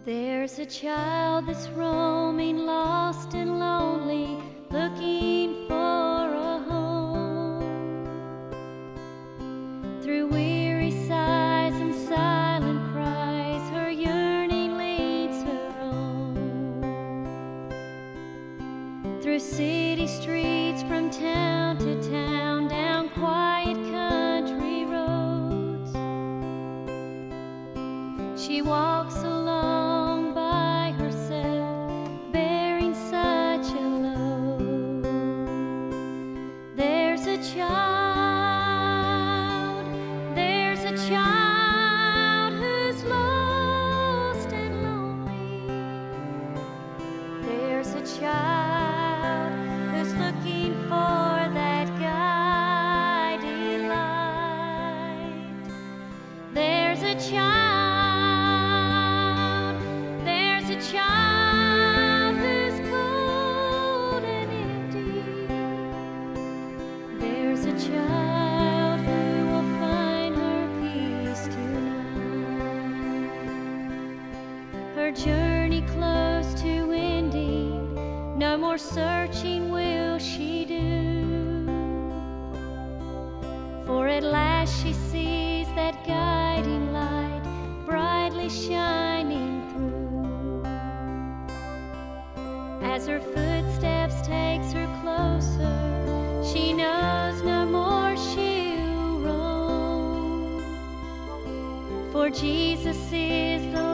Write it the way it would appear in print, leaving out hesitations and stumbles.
There's a child that's roaming, lost and lonely, looking for a home. Through weary sighs and silent cries, her yearning leads her on. Through city streets, from town to town, down quiet country roads, she walks along by herself, bearing such a load. There's a child who's lost and lonely. There's a child who's looking for that guiding light. There's a child who's cold and empty. There's a child who will find her peace tonight. Her journey close to ending, no more searching will she do. For at last she sees that guiding light brightly shining through. As her footsteps takes her closer, she knows no more she'll roam. For Jesus is the